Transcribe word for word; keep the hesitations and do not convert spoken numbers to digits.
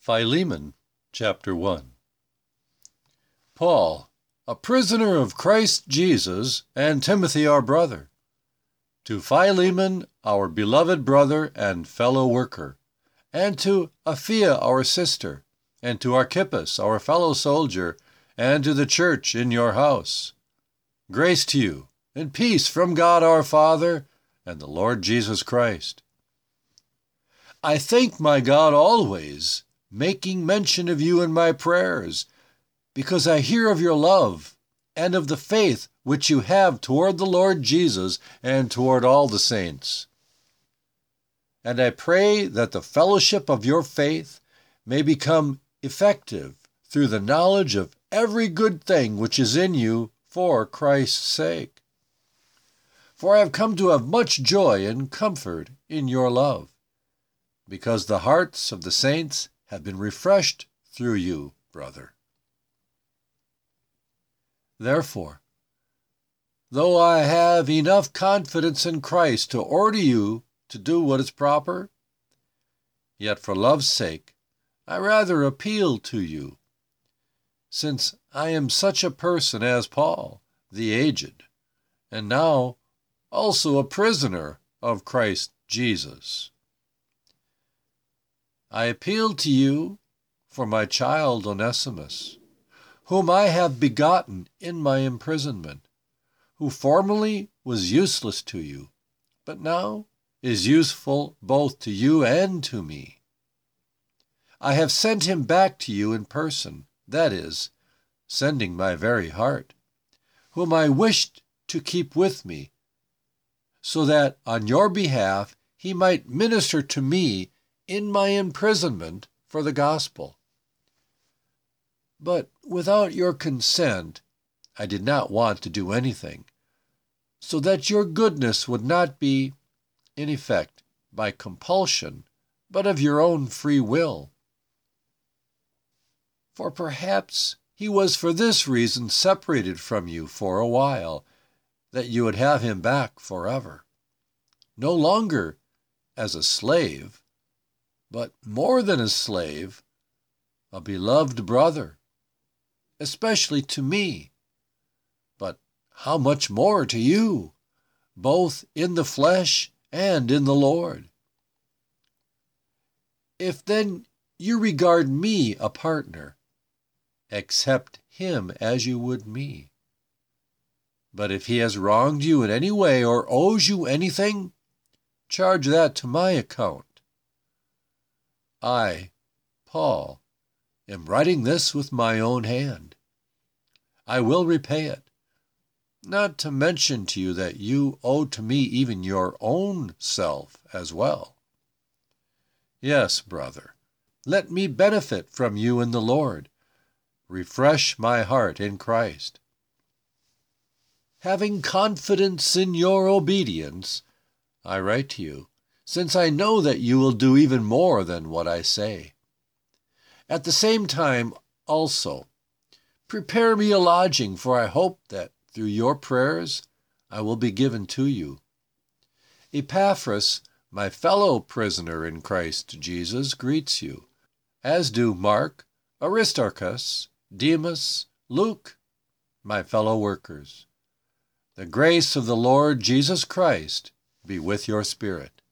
Philemon, chapter one. Paul, a prisoner of Christ Jesus, and Timothy our brother, to Philemon, our beloved brother and fellow worker, and to Apphia our sister, and to Archippus our fellow soldier, and to the church in your house. Grace to you, and peace from God our Father and the Lord Jesus Christ. I thank my God always, making mention of you in my prayers, because I hear of your love and of the faith which you have toward the Lord Jesus and toward all the saints. And I pray that the fellowship of your faith may become effective through the knowledge of every good thing which is in you for Christ's sake. For I have come to have much joy and comfort in your love, because the hearts of the saints have been refreshed through you, brother. Therefore, though I have enough confidence in Christ to order you to do what is proper, yet for love's sake I rather appeal to you, since I am such a person as Paul, the aged, and now also a prisoner of Christ Jesus. I appeal to you for my child Onesimus, whom I have begotten in my imprisonment, who formerly was useless to you, but now is useful both to you and to me. I have sent him back to you in person, that is, sending my very heart, whom I wished to keep with me, so that on your behalf he might minister to me in my imprisonment for the gospel. But without your consent, I did not want to do anything, so that your goodness would not be, in effect, by compulsion, but of your own free will. For perhaps he was for this reason separated from you for a while, that you would have him back forever, no longer as a slave, but more than a slave, a beloved brother, especially to me, but how much more to you, both in the flesh and in the Lord. If then you regard me a partner, accept him as you would me. But if he has wronged you in any way or owes you anything, charge that to my account. I, Paul, am writing this with my own hand. I will repay it, not to mention to you that you owe to me even your own self as well. Yes, brother, let me benefit from you in the Lord. Refresh my heart in Christ. Having confidence in your obedience, I write to you, since I know that you will do even more than what I say. At the same time, also, prepare me a lodging, for I hope that through your prayers I will be given to you. Epaphras, my fellow prisoner in Christ Jesus, greets you, as do Mark, Aristarchus, Demas, Luke, my fellow workers. The grace of the Lord Jesus Christ be with your spirit.